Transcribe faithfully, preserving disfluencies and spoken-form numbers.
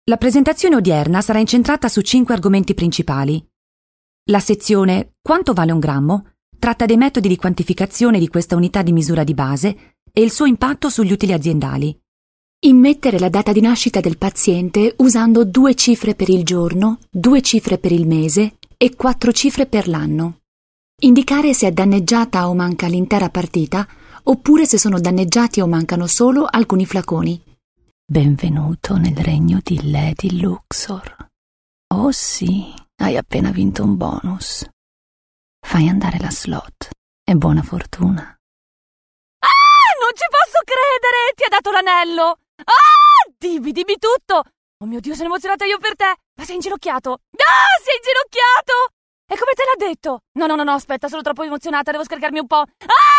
La presentazione odierna sarà incentrata su cinque argomenti principali. La sezione Quanto vale un grammo tratta dei metodi di quantificazione di questa unità di misura di base e il suo impatto sugli utili aziendali. Immettere la data di nascita del paziente usando due cifre per il giorno, due cifre per il mese e quattro cifre per l'anno. Indicare se è danneggiata o manca l'intera partita, oppure se sono danneggiati o mancano solo alcuni flaconi. Benvenuto nel regno di Lady Luxor. Oh sì, hai appena vinto un bonus. Fai andare la slot e buona fortuna. Ah, non ci posso credere! Ti ha dato l'anello! Ah, dimmi, dimmi tutto! Oh mio Dio, sono emozionata io per te! Ma sei inginocchiato? Ah, sei inginocchiato! E come te l'ha detto? No, no, no, no, aspetta, sono troppo emozionata, devo scaricarmi un po'. Ah!